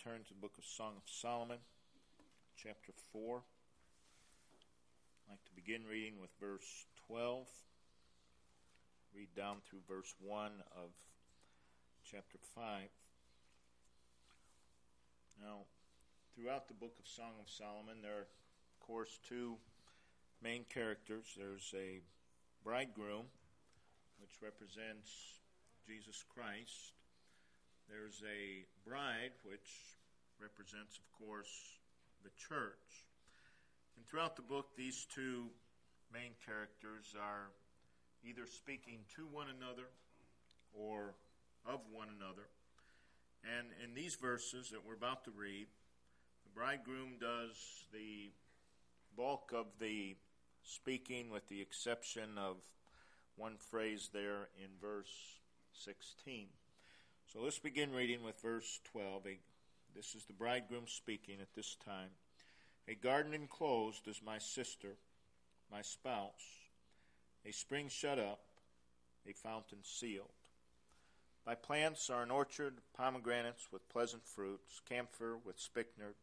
turn to the book of Song of Solomon, chapter 4. I'd like to begin reading with verse 12. Read down through verse 1 of chapter 5. Now, throughout the book of Song of Solomon, there are, of course, two main characters. There's a bridegroom, which represents Jesus Christ. There's a bride, which represents, of course, the church. And throughout the book, these two main characters are either speaking to one another or of one another. And in these verses that we're about to read, the bridegroom does the bulk of the speaking, with the exception of one phrase there in verse 16. So let's begin reading with verse 12. This is the bridegroom speaking at this time. A garden enclosed is my sister, my spouse, a spring shut up, a fountain sealed. Thy plants are an orchard, pomegranates with pleasant fruits, camphor with spikenard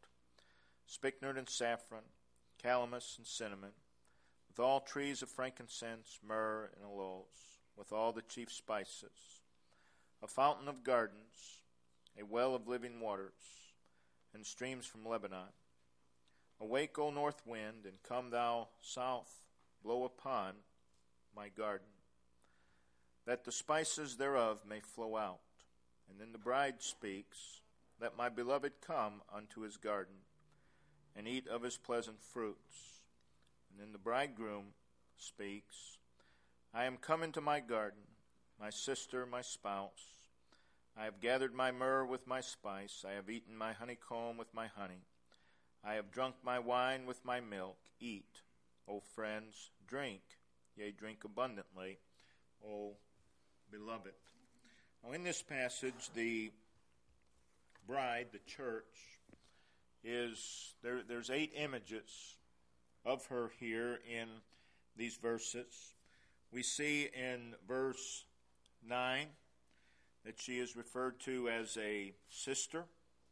and saffron, calamus and cinnamon, with all trees of frankincense, myrrh, and aloes, with all the chief spices, a fountain of gardens, a well of living waters, and streams from Lebanon. Awake, O north wind, and come thou south, blow upon my garden, that the spices thereof may flow out. And then the bride speaks, let my beloved come unto his garden, and eat of his pleasant fruits. And then the bridegroom speaks, I am come into my garden, my sister, my spouse. I have gathered my myrrh with my spice. I have eaten my honeycomb with my honey. I have drunk my wine with my milk. Eat, O friends, drink, yea, drink abundantly, O beloved. Now in this passage, the bride, the church, there's 8 images of her here in these verses. We see in verse 9 that she is referred to as a sister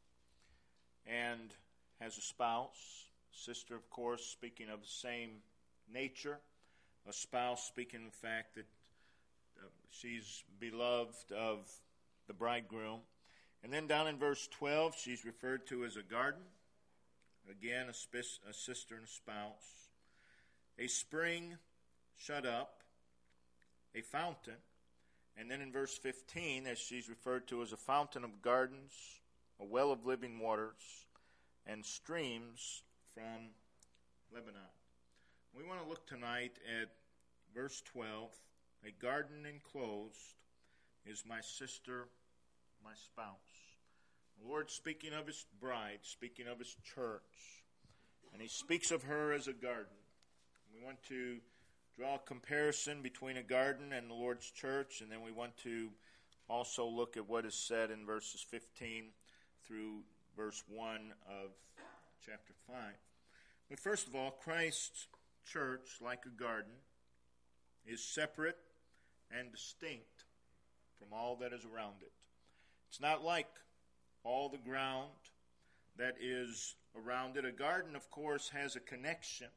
and has a spouse. Sister, of course, speaking of the same nature. A spouse speaking of the fact that she's beloved of the bridegroom. And then down in verse 12, she's referred to as a garden. Again, a sister and a spouse. A spring shut up. A fountain. And then in verse 15, as she's referred to as a fountain of gardens, a well of living waters, and streams from Lebanon. We want to look tonight at verse 12. A garden enclosed is my sister, my spouse. The Lord speaking of his bride, speaking of his church, and he speaks of her as a garden. We want to draw a comparison between a garden and the Lord's church, and then we want to also look at what is said in verses 15 through verse 1 of chapter 5. But first of all, Christ's church, like a garden, is separate and distinct from all that is around it. It's not like all the ground that is around it. A garden, of course, has a connection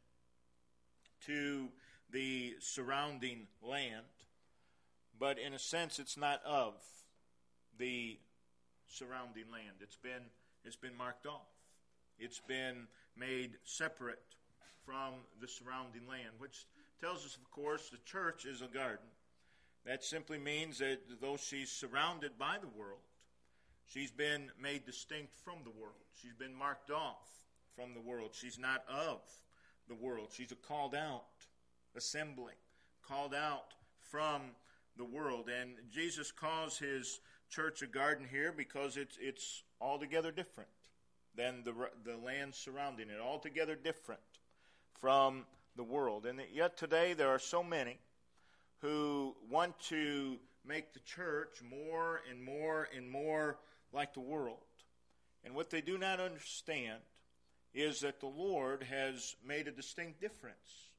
to the surrounding land, but in a sense it's not of the surrounding land. It's been marked off. It's been made separate from the surrounding land, which tells us, of course, the church is a garden. That simply means that though she's surrounded by the world, she's been made distinct from the world. She's been marked off from the world. She's not of the world. She's a called out assembly, called out from the world. And Jesus calls his church a garden here because it's altogether different than the land surrounding it, altogether different from the world. And yet today there are so many who want to make the church more and more and more like the world. And what they do not understand is that the Lord has made a distinct difference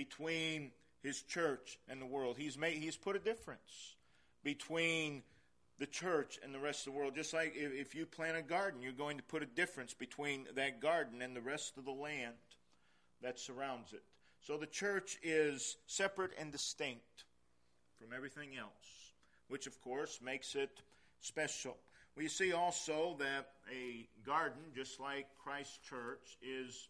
between his church and the world. He's put a difference between the church and the rest of the world. Just like if you plant a garden, you're going to put a difference between that garden and the rest of the land that surrounds it. So the church is separate and distinct from everything else, which of course makes it special. We see also that a garden, just like Christ's church, is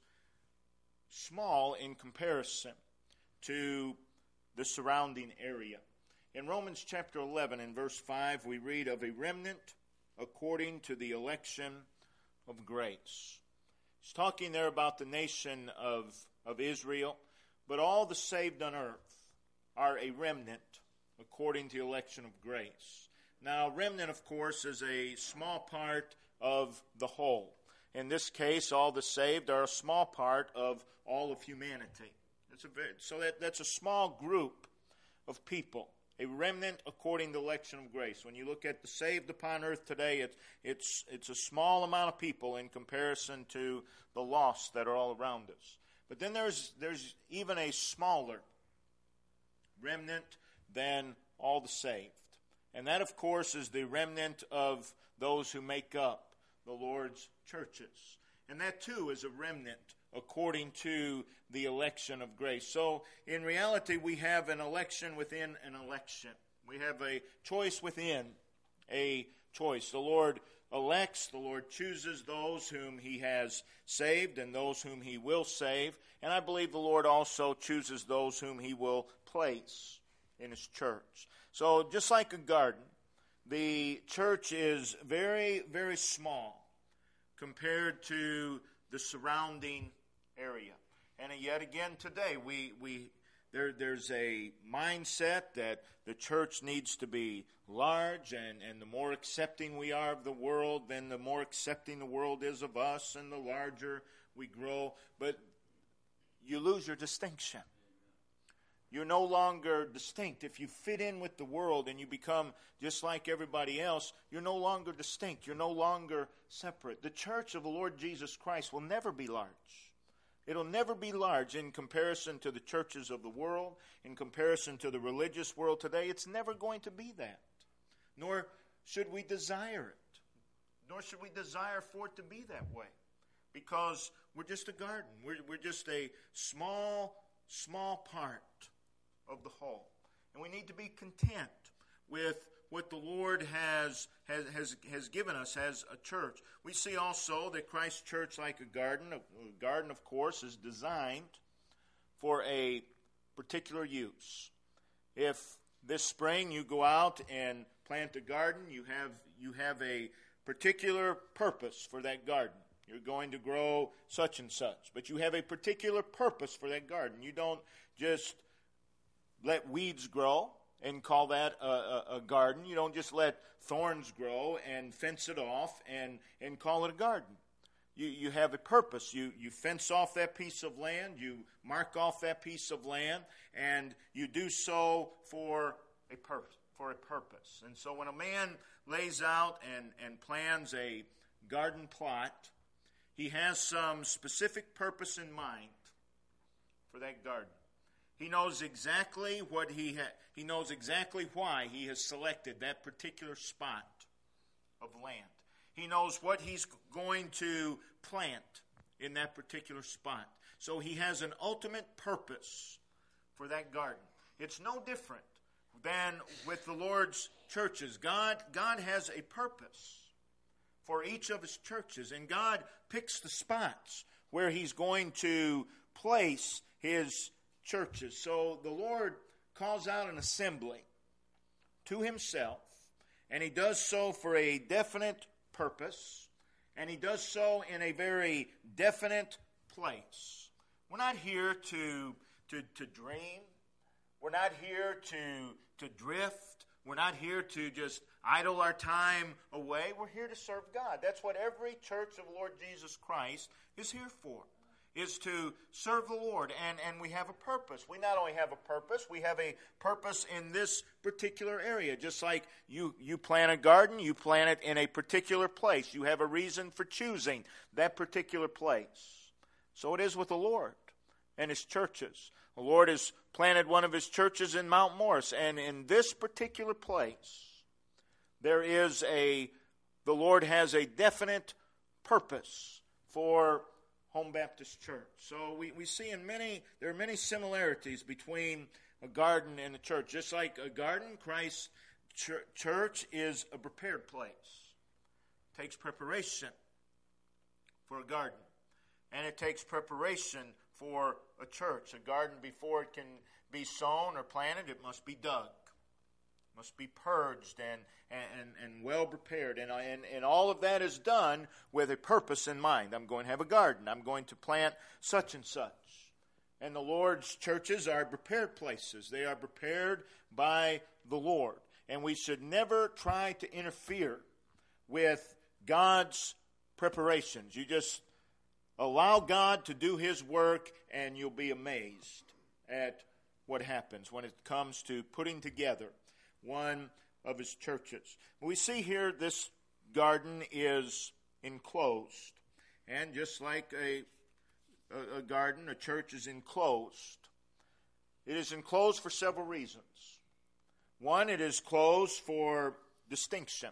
small in comparison to the surrounding area. In Romans chapter 11 and verse 5, we read of a remnant according to the election of grace. He's talking there about the nation of Israel, but all the saved on earth are a remnant according to the election of grace. Now, remnant, of course, is a small part of the whole. In this case, all the saved are a small part of all of humanity. That's a small group of people, a remnant according to the election of grace. When you look at the saved upon earth today, it's a small amount of people in comparison to the lost that are all around us. But then there's even a smaller remnant than all the saved. And that, of course, is the remnant of those who make up the Lord's churches. And that, too, is a remnant according to the election of grace. So, in reality, we have an election within an election. We have a choice within a choice. The Lord elects, the Lord chooses those whom He has saved and those whom He will save. And I believe the Lord also chooses those whom He will place in His church. So just like a garden, the church is very, very small compared to the surrounding area. And yet again today, there's a mindset that the church needs to be large, and the more accepting we are of the world, then the more accepting the world is of us, and the larger we grow. But you lose your distinction. You're no longer distinct. If you fit in with the world and you become just like everybody else, you're no longer distinct. You're no longer separate. The church of the Lord Jesus Christ will never be large. It'll never be large in comparison to the churches of the world, in comparison to the religious world today. It's never going to be that. Nor should we desire it. Nor should we desire for it to be that way. Because we're just a garden. We're just a small part of the whole. And we need to be content with what the Lord has given us as a church. We see also that Christ's church, like a garden, of course, is designed for a particular use. If this spring you go out and plant a garden, you have a particular purpose for that garden. You're going to grow such and such, but you have a particular purpose for that garden. You don't just let weeds grow and call that a garden. You don't just let thorns grow and fence it off and call it a garden. You have a purpose. You fence off that piece of land. You mark off that piece of land, and you do so for a purpose. And so when a man lays out and plans a garden plot, he has some specific purpose in mind for that garden. He knows exactly what he knows exactly why he has selected that particular spot of land. He knows what he's going to plant in that particular spot. So he has an ultimate purpose for that garden. It's no different than with the Lord's churches. God has a purpose for each of His churches, and God picks the spots where He's going to place His churches. So the Lord calls out an assembly to Himself, and He does so for a definite purpose, and He does so in a very definite place. We're not here to dream. We're not here to drift. We're not here to just idle our time away. We're here to serve God. That's what every church of Lord Jesus Christ is here for, is to serve the Lord. And we have a purpose. We not only have a purpose, we have a purpose in this particular area. Just like you plant a garden, you plant it in a particular place. You have a reason for choosing that particular place. So it is with the Lord and His churches. The Lord has planted one of His churches in Mount Morris, and in this particular place, the Lord has a definite purpose for Home Baptist Church. So we see there are many similarities between a garden and a church. Just like a garden, Christ's church is a prepared place. It takes preparation for a garden. And it takes preparation for a church. A garden, before it can be sown or planted, it must be dug. It must be purged and well prepared. And all of that is done with a purpose in mind. I'm going to have a garden. I'm going to plant such and such. And the Lord's churches are prepared places. They are prepared by the Lord. And we should never try to interfere with God's preparations. You just allow God to do His work, and you'll be amazed at what happens when it comes to putting together one of His churches. We see here this garden is enclosed. And just like a garden, a church is enclosed. It is enclosed for several reasons. One, it is closed for distinction,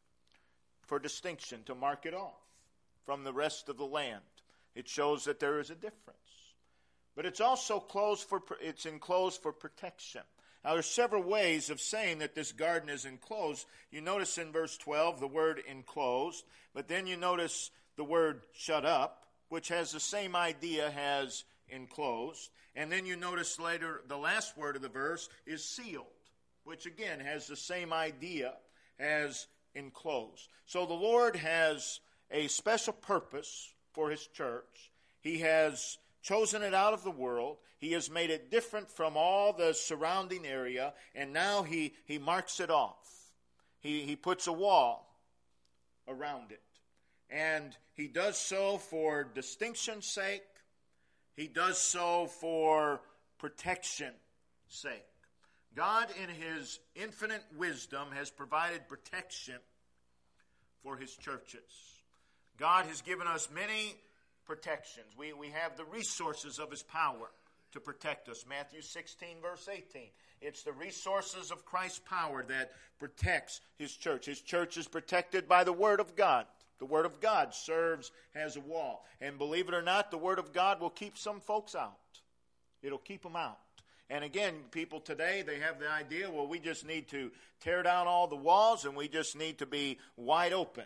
to mark it off from the rest of the land. It shows that there is a difference. But it's also enclosed for protection. Now, there's several ways of saying that this garden is enclosed. You notice in verse 12 the word enclosed, but then you notice the word shut up, which has the same idea as enclosed. And then you notice later the last word of the verse is sealed, which again has the same idea as enclosed. So the Lord has a special purpose for His church. He has chosen it out of the world. He has made it different from all the surrounding area, and now He marks it off. He puts a wall around it. And He does so for distinction's sake. He does so for protection's sake. God, in His infinite wisdom, has provided protection for His churches. God has given us many protections. We have the resources of His power to protect us. Matthew 16, verse 18. It's the resources of Christ's power that protects His church. His church is protected by the Word of God. The Word of God serves as a wall. And believe it or not, the Word of God will keep some folks out. It'll keep them out. And again, people today, they have the idea, well, we just need to tear down all the walls and we just need to be wide open.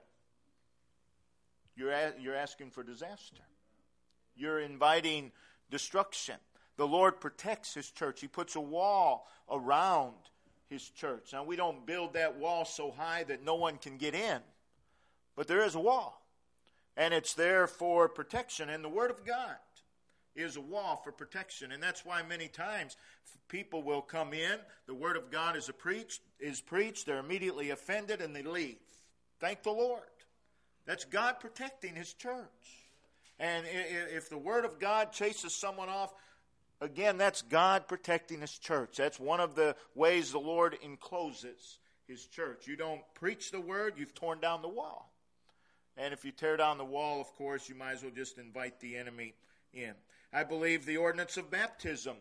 You're asking for disaster. You're inviting destruction. The Lord protects His church. He puts a wall around His church. Now, we don't build that wall so high that no one can get in. But there is a wall. And it's there for protection. And the Word of God is a wall for protection. And that's why many times people will come in, the Word of God is preached, they're immediately offended, and they leave. Thank the Lord. That's God protecting His church. And if the Word of God chases someone off, again, that's God protecting His church. That's one of the ways the Lord encloses His church. You don't preach the Word, you've torn down the wall. And if you tear down the wall, of course, you might as well just invite the enemy in. I believe the ordinance of baptism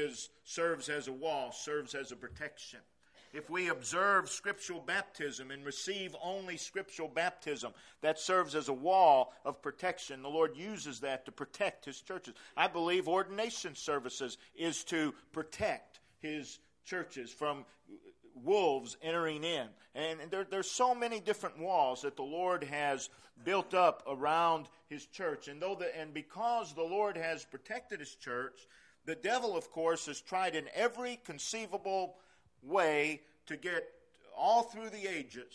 serves as a wall, serves as a protection. If we observe scriptural baptism and receive only scriptural baptism, that serves as a wall of protection. The Lord uses that to protect His churches. I believe ordination services is to protect His churches from wolves entering in. And there's so many different walls that the Lord has built up around His church. And because the Lord has protected His church, the devil, of course, has tried in every conceivable way to get all through the ages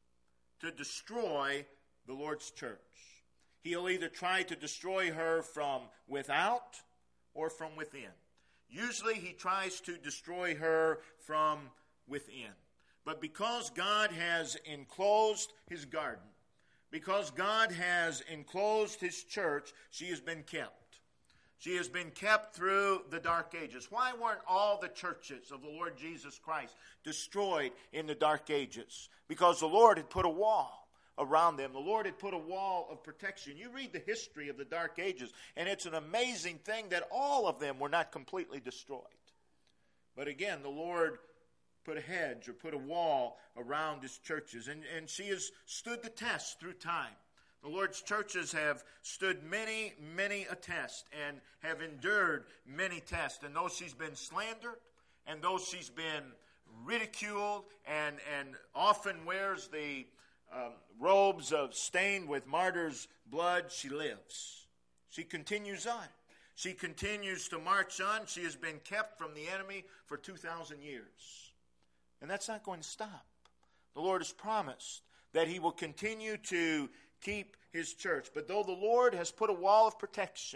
to destroy the Lord's church. He'll either try to destroy her from without or from within. Usually he tries to destroy her from within. But because God has enclosed His garden, because God has enclosed His church, she has been kept. She has been kept through the dark ages. Why weren't all the churches of the Lord Jesus Christ destroyed in the dark ages? Because the Lord had put a wall around them. The Lord had put a wall of protection. You read the history of the dark ages, and it's an amazing thing that all of them were not completely destroyed. But again, the Lord put a hedge or put a wall around his churches. And she has stood the test through time. The Lord's churches have stood many, many a test and have endured many tests. And though she's been slandered, and though she's been ridiculed, and often wears the robes of stained with martyr's blood, she lives. She continues on. She continues to march on. She has been kept from the enemy for 2,000 years. And that's not going to stop. The Lord has promised that he will continue to keep his church. But though the Lord has put a wall of protection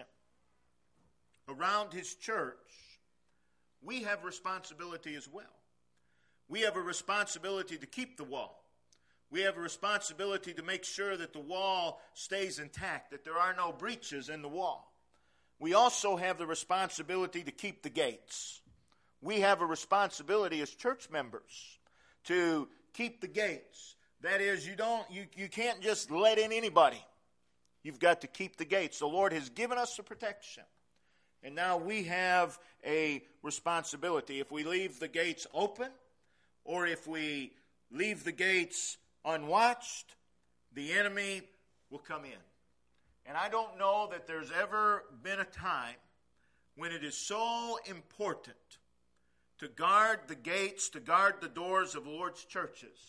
around his church, we have responsibility as well. We have a responsibility to keep the wall. We have a responsibility to make sure that the wall stays intact, that there are no breaches in the wall. We also have the responsibility to keep the gates. We have a responsibility as church members to keep the gates. That is, you can't just let in anybody. You've got to keep the gates. The Lord has given us the protection. And now we have a responsibility. If we leave the gates open, or if we leave the gates unwatched, the enemy will come in. And I don't know that there's ever been a time when it is so important to guard the gates, to guard the doors of the Lord's churches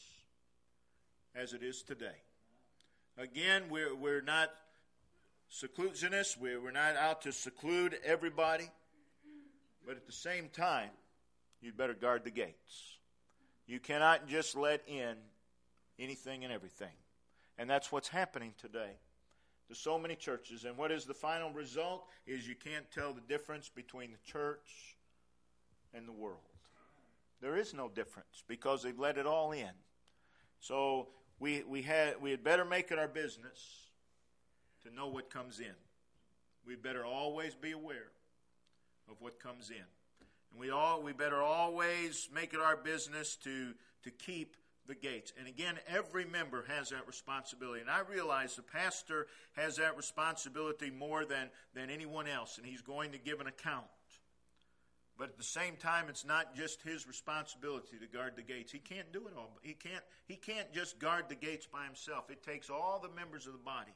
as it is today. Again, we're not seclusionists. We're not out to seclude everybody. But at the same time, you'd better guard the gates. You cannot just let in anything and everything. And that's what's happening today to so many churches. And what is the final result is you can't tell the difference between the church and the world. There is no difference because they've let it all in. So we had better make it our business to know what comes in. We'd better always be aware of what comes in. And we better always make it our business to keep the gates. And again, every member has that responsibility. And I realize the pastor has that responsibility more than anyone else, and he's going to give an account. But at the same time, it's not just his responsibility to guard the gates. He can't do it all. He can't just guard the gates by himself. It takes all the members of the body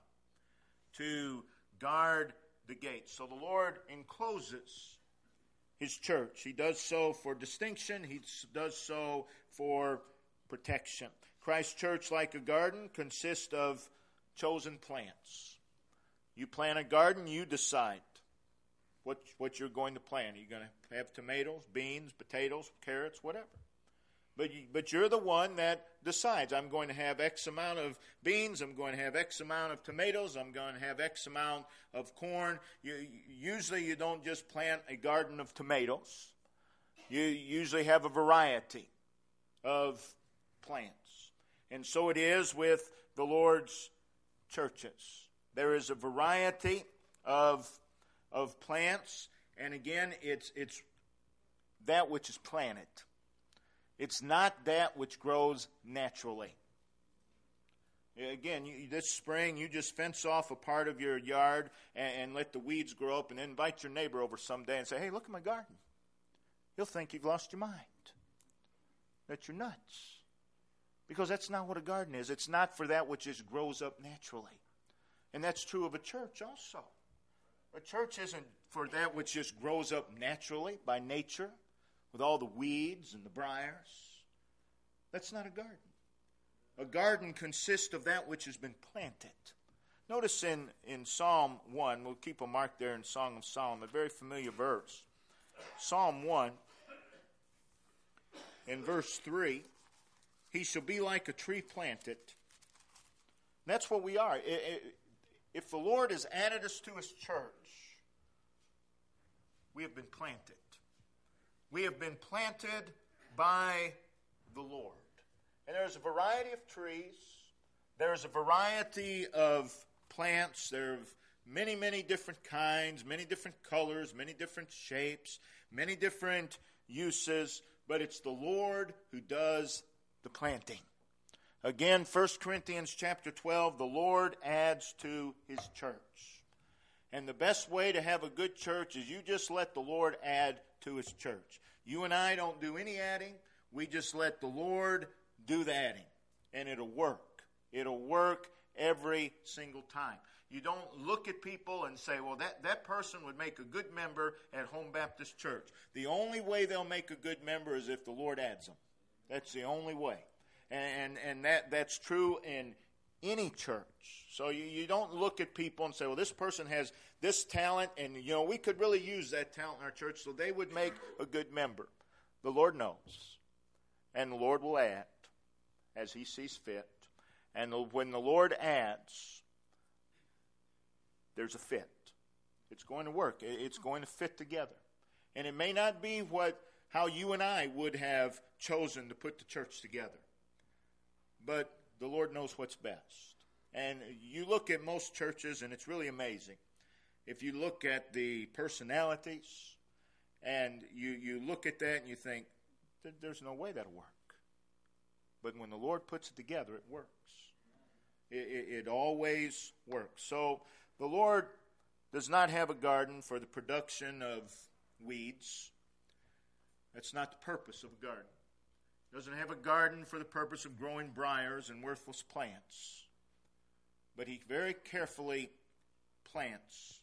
to guard the gates. So the Lord encloses his church. He does so for distinction. He does so for protection. Christ's church, like a garden, consists of chosen plants. You plant a garden, you decide what you're going to plant. Are you going to have tomatoes, beans, potatoes, carrots, whatever? But you're the one that decides. I'm going to have X amount of beans. I'm going to have X amount of tomatoes. I'm going to have X amount of corn. Usually you don't just plant a garden of tomatoes. You usually have a variety of plants. And so it is with the Lord's churches. There is a variety of plants. And again, it's that which is planted. It's not that which grows naturally. Again, this spring, you just fence off a part of your yard and let the weeds grow up and then invite your neighbor over someday and say, hey, look at my garden. He'll think you've lost your mind, that you're nuts. Because that's not what a garden is. It's not for that which just grows up naturally. And that's true of a church also. A church isn't for that which just grows up naturally by nature, with all the weeds and the briars. That's not a garden. A garden consists of that which has been planted. Notice in Psalm 1, we'll keep a mark there in Song of Solomon, a very familiar verse. Psalm 1, in verse 3, he shall be like a tree planted. That's what we are. If the Lord has added us to his church, we have been planted. We have been planted by the Lord. And there's a variety of trees. There's a variety of plants. There are many, many different kinds, many different colors, many different shapes, many different uses. But it's the Lord who does the planting. Again, 1 Corinthians chapter 12, the Lord adds to his church. And the best way to have a good church is you just let the Lord add to his church. You and I don't do any adding. We just let the Lord do the adding, and it'll work. It'll work every single time. You don't look at people and say, well, that person would make a good member at Home Baptist Church. The only way they'll make a good member is if the Lord adds them. That's the only way. And that's true in any church. So you don't look at people and say, well, this person has this talent, and we could really use that talent in our church, so they would make a good member. The Lord knows. And the Lord will add as He sees fit. And when the Lord adds, there's a fit. It's going to work. It's going to fit together. And it may not be how you and I would have chosen to put the church together. But the Lord knows what's best. And you look at most churches, and it's really amazing. If you look at the personalities, and you look at that and you think, there's no way that'll work. But when the Lord puts it together, it works. It always works. So the Lord does not have a garden for the production of weeds. That's not the purpose of a garden. He doesn't have a garden for the purpose of growing briars and worthless plants. But He very carefully plants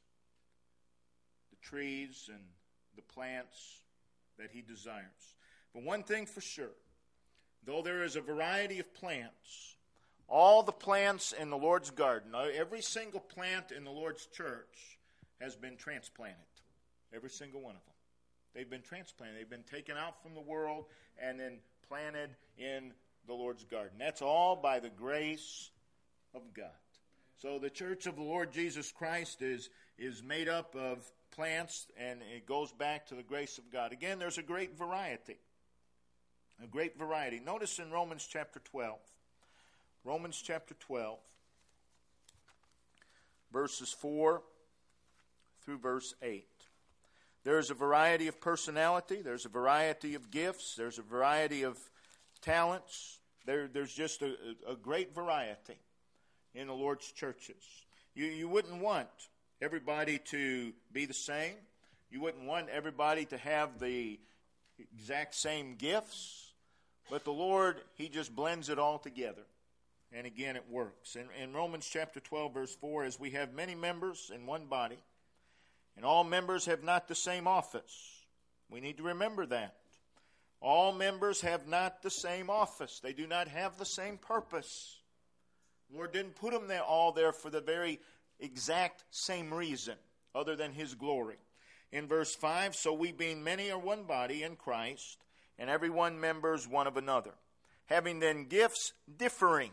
the trees and the plants that He desires. But one thing for sure, though there is a variety of plants, all the plants in the Lord's garden, every single plant in the Lord's church has been transplanted. Every single one of them. They've been transplanted. They've been taken out from the world and then planted in the Lord's garden. That's all by the grace of God. So the church of the Lord Jesus Christ is made up of plants, and it goes back to the grace of God. Again, there's a great variety. A great variety. Notice in Romans chapter 12. Romans chapter 12, verses 4 through verse 8. There's a variety of personality. There's a variety of gifts. There's a variety of talents. There's just a great variety in the Lord's churches. You wouldn't want everybody to be the same. You wouldn't want everybody to have the exact same gifts. But the Lord, He just blends it all together. And again, it works. In Romans chapter 12, verse 4, as we have many members in one body, and all members have not the same office. We need to remember that. All members have not the same office. They do not have the same purpose. The Lord didn't put them all there for the very exact same reason, other than His glory. In verse 5, so we being many are one body in Christ, and every one members one of another, having then gifts differing.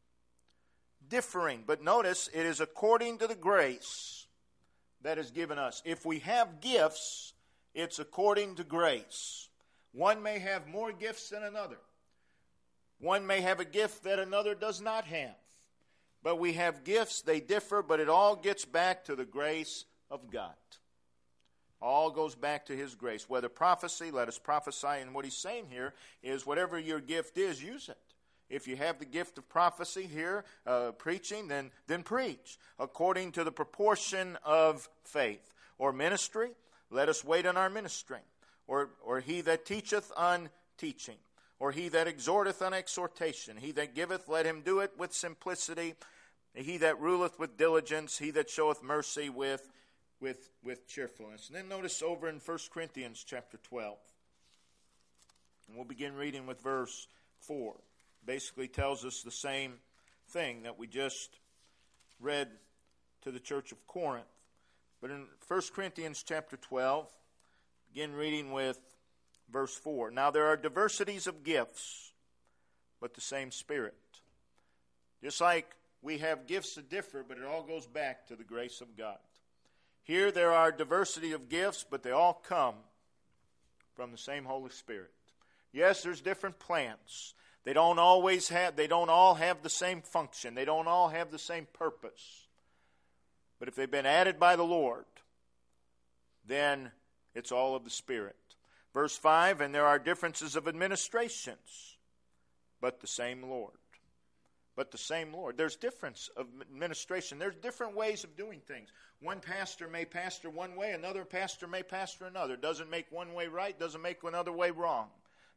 But notice, it is according to the grace that is given us. If we have gifts, it's according to grace. One may have more gifts than another. One may have a gift that another does not have. But we have gifts, they differ, but it all gets back to the grace of God. All goes back to His grace. Whether prophecy, let us prophesy. And what He's saying here is whatever your gift is, use it. If you have the gift of prophecy here, preaching, then preach according to the proportion of faith. Or ministry, let us wait on our ministering. Or he that teacheth on teaching. Or he that exhorteth on exhortation. He that giveth, let him do it with simplicity. He that ruleth with diligence. He that showeth mercy with cheerfulness. And then notice over in 1 Corinthians chapter 12. And we'll begin reading with verse 4. Basically tells us the same thing that we just read to the church of Corinth. But in 1 Corinthians chapter 12, begin reading with verse 4. Now there are diversities of gifts, but the same Spirit. Just like we have gifts that differ, but it all goes back to the grace of God. Here there are diversity of gifts, but they all come from the same Holy Spirit. Yes, there's different plants. They don't all have the same function. They don't all have the same purpose. But if they've been added by the Lord, then it's all of the Spirit. Verse 5, and there are differences of administrations, but the same Lord. But the same Lord. There's difference of administration. There's different ways of doing things. One pastor may pastor one way, another pastor may pastor another. Doesn't make one way right, doesn't make another way wrong.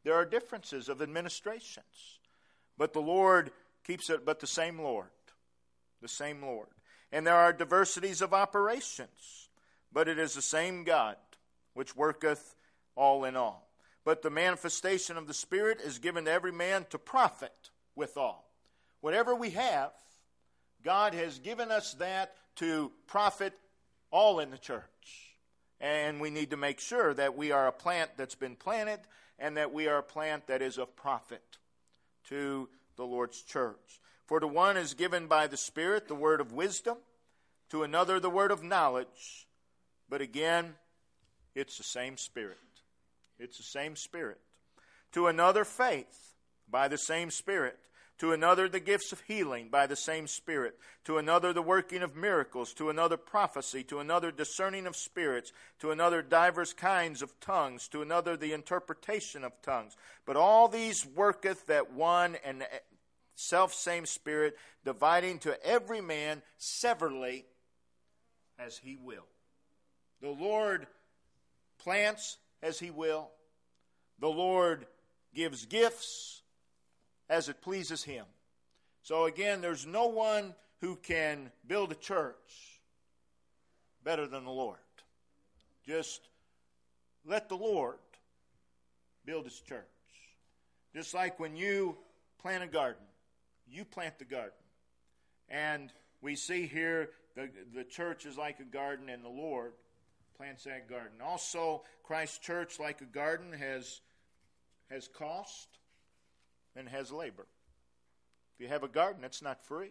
There are differences of administrations. But the Lord keeps it, but the same Lord. The same Lord. And there are diversities of operations, but it is the same God which worketh all in all. But the manifestation of the Spirit is given to every man to profit withal. Whatever we have, God has given us that to profit all in the church. And we need to make sure that we are a plant that's been planted and that we are a plant that is of profit to the Lord's church. For to one is given by the Spirit the word of wisdom, to another the word of knowledge. But again, it's the same Spirit. It's the same Spirit. To another faith by the same Spirit. To another the gifts of healing by the same Spirit. To another the working of miracles. To another prophecy. To another discerning of spirits. To another divers kinds of tongues. To another the interpretation of tongues. But all these worketh that one and self-same Spirit, dividing to every man severally as he will. The Lord plants as he will. The Lord gives gifts as it pleases him. So again, there's no one who can build a church better than the Lord. Just let the Lord build his church. Just like when you plant a garden, you plant the garden. And we see here the church is like a garden and the Lord plants that garden. Also, Christ's church, like a garden, has cost and has labor. If you have a garden, it's not free.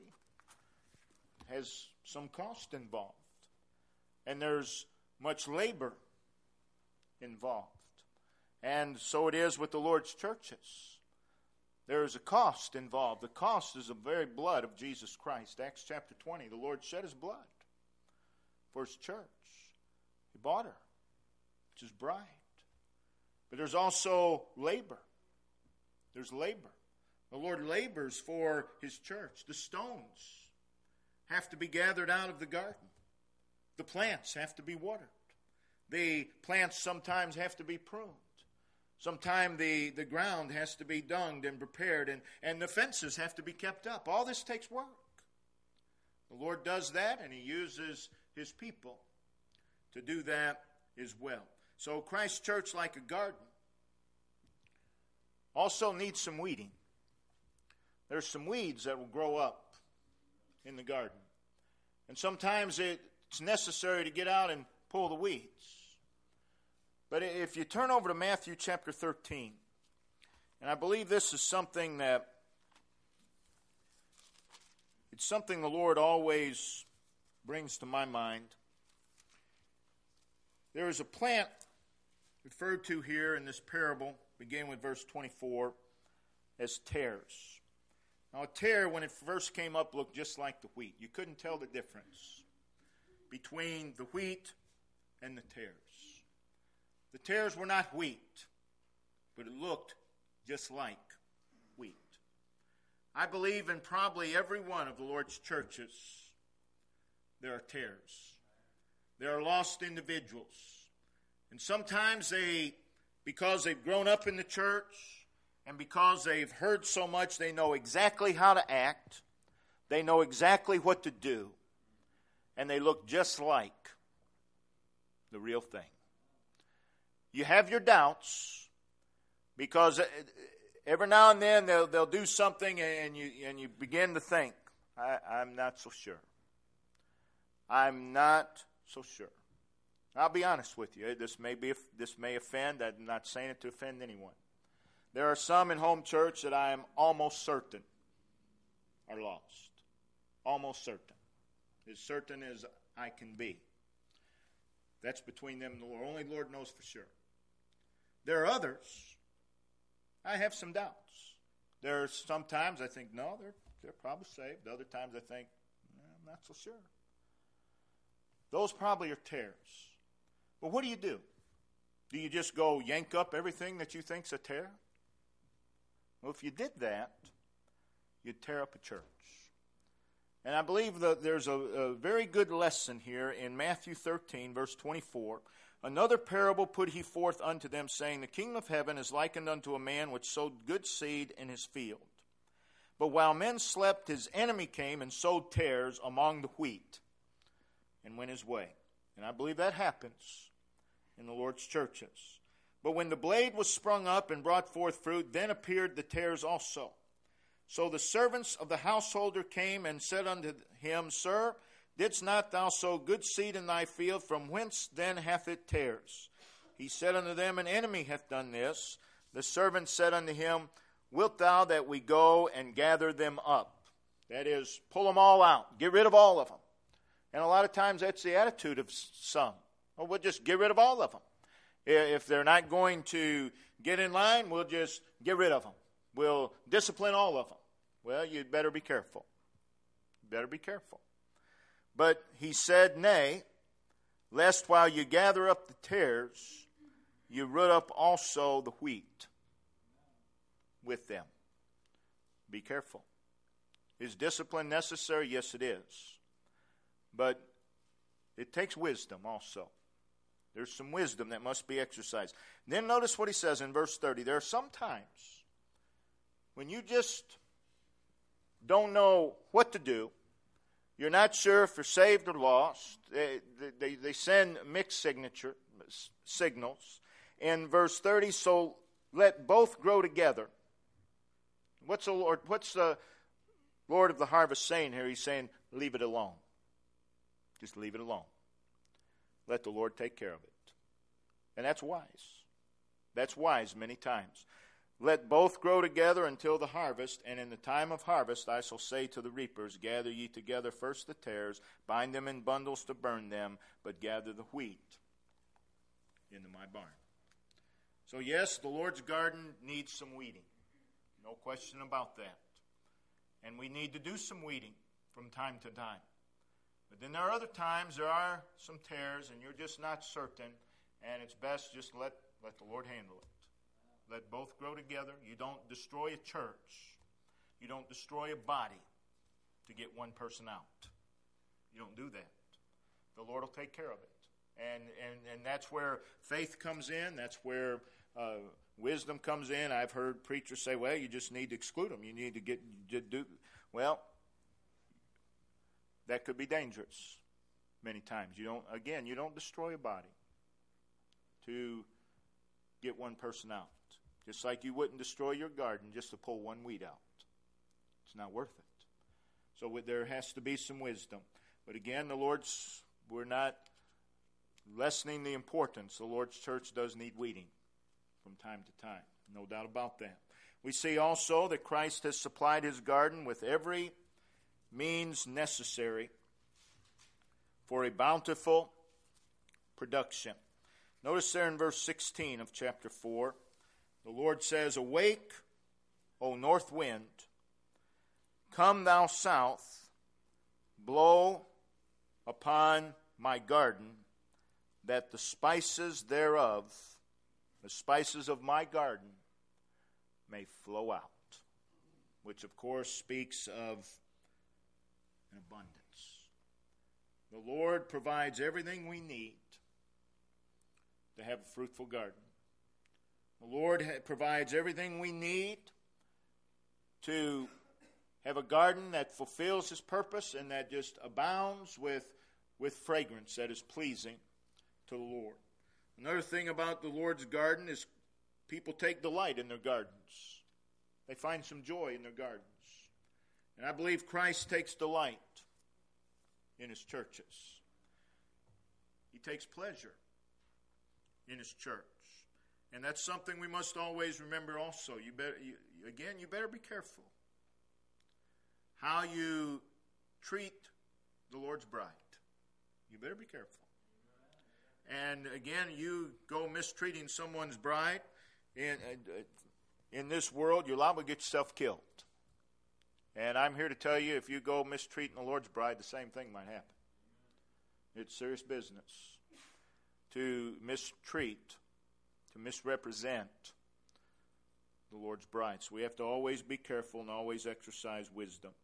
It has some cost involved. And there's much labor involved. And so it is with the Lord's churches. There is a cost involved. The cost is the very blood of Jesus Christ. Acts chapter 20, the Lord shed his blood for his church. He bought her. It's his bride. But there's also labor. There's labor. The Lord labors for his church. The stones have to be gathered out of the garden. The plants have to be watered. The plants sometimes have to be pruned. Sometimes the ground has to be dunged and prepared, and the fences have to be kept up. All this takes work. The Lord does that, and he uses his people to do that as well. So Christ's church, like a garden, also needs some weeding. There's some weeds that will grow up in the garden. And sometimes it's necessary to get out and pull the weeds. But if you turn over to Matthew chapter 13, and I believe this is something that, it's something the Lord always brings to my mind. There is a plant referred to here in this parable, beginning with verse 24, as tares. Now a tare, when it first came up, looked just like the wheat. You couldn't tell the difference between the wheat and the tares. The tares were not wheat, but it looked just like wheat. I believe in probably every one of the Lord's churches there are tares. There are lost individuals. And sometimes because they've grown up in the church and because they've heard so much, they know exactly how to act. They know exactly what to do. And they look just like the real thing. You have your doubts because every now and then they'll do something and you begin to think, I'm not so sure. I'm not so sure. I'll be honest with you. This may offend. I'm not saying it to offend anyone. There are some in home church that I am almost certain are lost. Almost certain. As certain as I can be. That's between them and the Lord. Only the Lord knows for sure. There are others. I have some doubts. There are sometimes I think, no, they're probably saved. Other times I think, I'm not so sure. Those probably are tares. But what do you do? Do you just go yank up everything that you think's a tare? Well, if you did that, you'd tear up a church. And I believe that there's a very good lesson here in Matthew 13, verse 24. Another parable put he forth unto them, saying, The kingdom of heaven is likened unto a man which sowed good seed in his field. But while men slept, his enemy came and sowed tares among the wheat and went his way. And I believe that happens in the Lord's churches. But when the blade was sprung up and brought forth fruit, then appeared the tares also. So the servants of the householder came and said unto him, Sir, didst not thou sow good seed in thy field? From whence then hath it tares? He said unto them, An enemy hath done this. The servant said unto him, Wilt thou that we go and gather them up? That is, pull them all out. Get rid of all of them. And a lot of times that's the attitude of some. Well, we'll just get rid of all of them. If they're not going to get in line, we'll just get rid of them. We'll discipline all of them. Well, you'd better be careful. Better be careful. But he said, Nay, lest while you gather up the tares, you root up also the wheat with them. Be careful. Is discipline necessary? Yes, it is. But it takes wisdom also. There's some wisdom that must be exercised. Then notice what he says in verse 30. There are some times when you just don't know what to do. You're not sure if you're saved or lost. They send mixed signals. In verse 30, so let both grow together. What's the Lord of the harvest saying here? He's saying, leave it alone. Just leave it alone. Let the Lord take care of it. And that's wise. That's wise many times. Let both grow together until the harvest, and in the time of harvest I shall say to the reapers, Gather ye together first the tares, bind them in bundles to burn them, but gather the wheat into my barn. So yes, the Lord's garden needs some weeding. No question about that. And we need to do some weeding from time to time. But then there are other times there are some tares, and you're just not certain, and it's best just let the Lord handle it. Let both grow together. You don't destroy a church. You don't destroy a body to get one person out. You don't do that. The Lord will take care of it. And that's where faith comes in. That's where wisdom comes in. I've heard preachers say, well, you just need to exclude them. You need to do. Well, that could be dangerous many times. You don't destroy a body to get one person out. Just like you wouldn't destroy your garden just to pull one weed out. It's not worth it. So there has to be some wisdom. But again, we're not lessening the importance. The Lord's church does need weeding from time to time. No doubt about that. We see also that Christ has supplied his garden with every means necessary for a bountiful production. Notice there in verse 16 of chapter 4, the Lord says, Awake, O north wind, come thou south, blow upon my garden, that the spices thereof, the spices of my garden, may flow out. Which, of course, speaks of an abundance. The Lord provides everything we need to have a fruitful garden. The Lord provides everything we need to have a garden that fulfills his purpose and that just abounds with fragrance that is pleasing to the Lord. Another thing about the Lord's garden is people take delight in their gardens. They find some joy in their gardens. And I believe Christ takes delight in his churches. He takes pleasure in his church. And that's something we must always remember also. You better be careful how you treat the Lord's bride. You better be careful. And again, you go mistreating someone's bride in this world, you're liable to get yourself killed. And I'm here to tell you, if you go mistreating the Lord's bride, the same thing might happen. It's serious business to mistreat, to misrepresent the Lord's bride. So we have to always be careful and always exercise wisdom.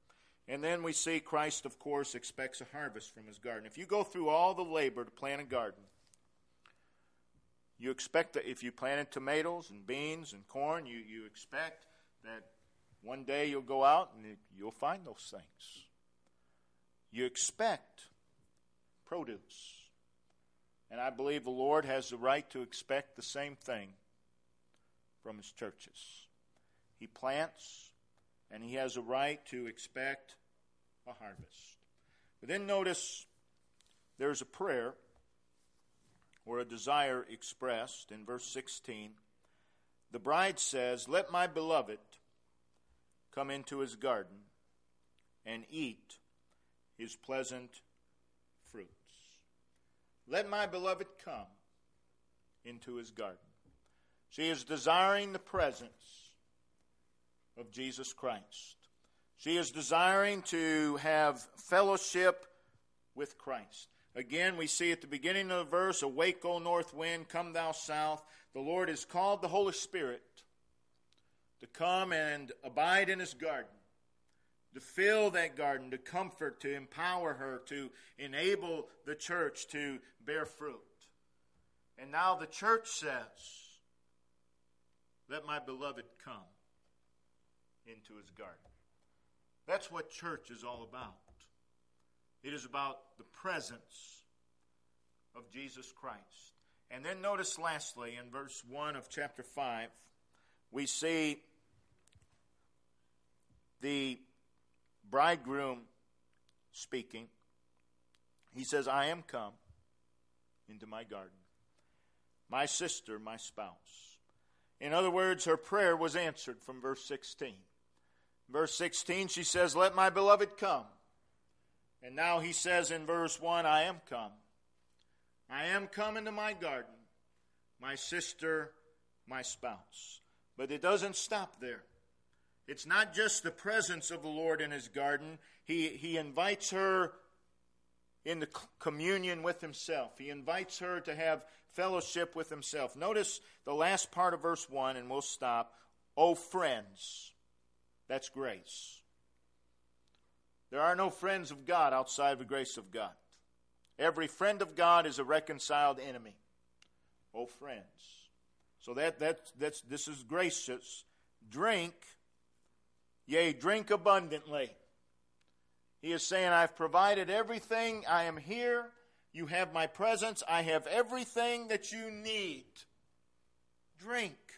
And then we see Christ, of course, expects a harvest from his garden. If you go through all the labor to plant a garden, you expect that if you planted tomatoes and beans and corn, you expect that one day you'll go out and you'll find those things. You expect produce. And I believe the Lord has the right to expect the same thing from his churches. He plants, and he has a right to expect a harvest. But then notice there's a prayer or a desire expressed in verse 16. The bride says, "Let my beloved come into his garden and eat his pleasant fruits." Let my beloved come into his garden. She is desiring the presence of Jesus Christ. She is desiring to have fellowship with Christ. Again, we see at the beginning of the verse, "Awake, O north wind, come thou south." The Lord has called the Holy Spirit to come and abide in his garden, to fill that garden, to comfort, to empower her, to enable the church to bear fruit. And now the church says, "Let my beloved come into his garden." That's what church is all about. It is about the presence of Jesus Christ. And then notice lastly, in verse 1 of chapter 5, we see the bridegroom speaking. He says, "I am come into my garden, my sister, my spouse." In other words, her prayer was answered from verse 16. Verse 16, she says, "Let my beloved come." And now he says in verse 1, "I am come. I am come into my garden, my sister, my spouse." But it doesn't stop there. It's not just the presence of the Lord in his garden. He invites her into communion with himself. He invites her to have fellowship with himself. Notice the last part of verse 1, and we'll stop. "O friends." That's grace. There are no friends of God outside of the grace of God. Every friend of God is a reconciled enemy. Oh, friends. So this is gracious. "Drink, yea, drink abundantly." He is saying, "I've provided everything. I am here. You have my presence. I have everything that you need. Drink.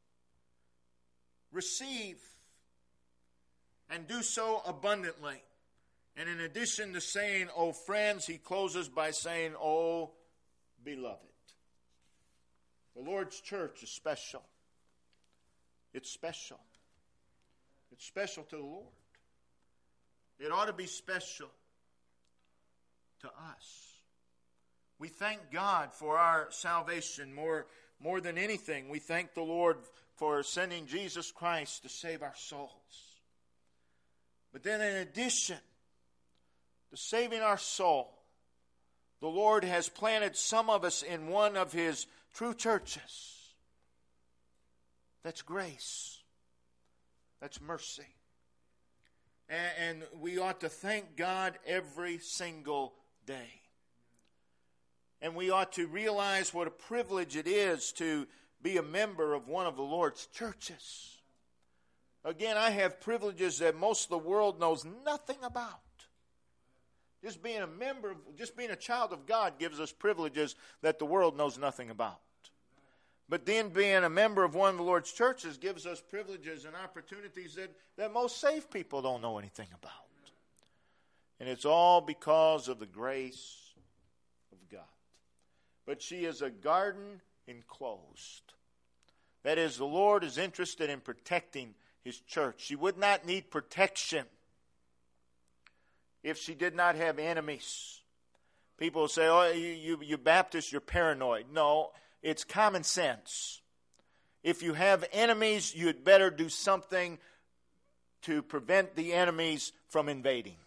Receive. And do so abundantly." And in addition to saying, "Oh, friends," he closes by saying, "Oh, beloved." The Lord's church is special. It's special. It's special to the Lord. It ought to be special to us. We thank God for our salvation more than anything. We thank the Lord for sending Jesus Christ to save our souls. But then in addition to saving our soul, the Lord has planted some of us in one of his true churches. That's grace. That's mercy. And we ought to thank God every single day. And we ought to realize what a privilege it is to be a member of one of the Lord's churches. Again, I have privileges that most of the world knows nothing about. Just being a child of God gives us privileges that the world knows nothing about. But then being a member of one of the Lord's churches gives us privileges and opportunities that most saved people don't know anything about. And it's all because of the grace of God. But she is a garden enclosed. That is, the Lord is interested in protecting his church. She would not need protection if she did not have enemies. People say, "Oh, you Baptists, you're paranoid." No, it's common sense. If you have enemies, you'd better do something to prevent the enemies from invading.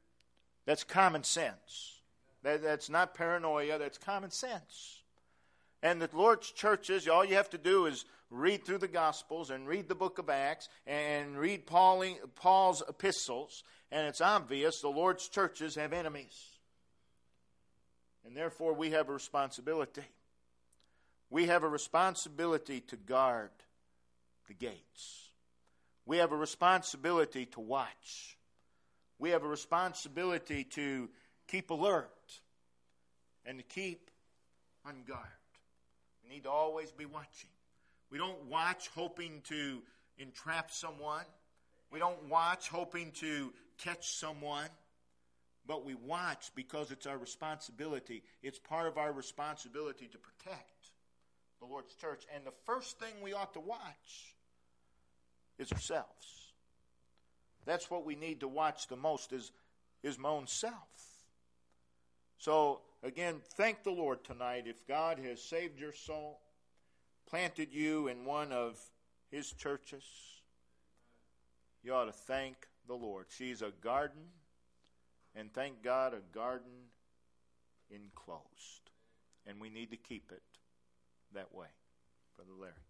That's common sense. That's not paranoia, that's common sense. And the Lord's churches, all you have to do is read through the Gospels and read the book of Acts and read Paul's epistles, and it's obvious the Lord's churches have enemies. And therefore we have a responsibility. We have a responsibility to guard the gates. We have a responsibility to watch. We have a responsibility to keep alert and to keep on guard. We need to always be watching. We don't watch hoping to entrap someone. We don't watch hoping to catch someone. But we watch because it's our responsibility. It's part of our responsibility to protect the Lord's church. And the first thing we ought to watch is ourselves. That's what we need to watch the most, is my own self. So, again, thank the Lord tonight. If God has saved your soul, planted you in one of His churches, you ought to thank the Lord. She's a garden, and thank God, a garden enclosed. And we need to keep it that way. Brother Larry.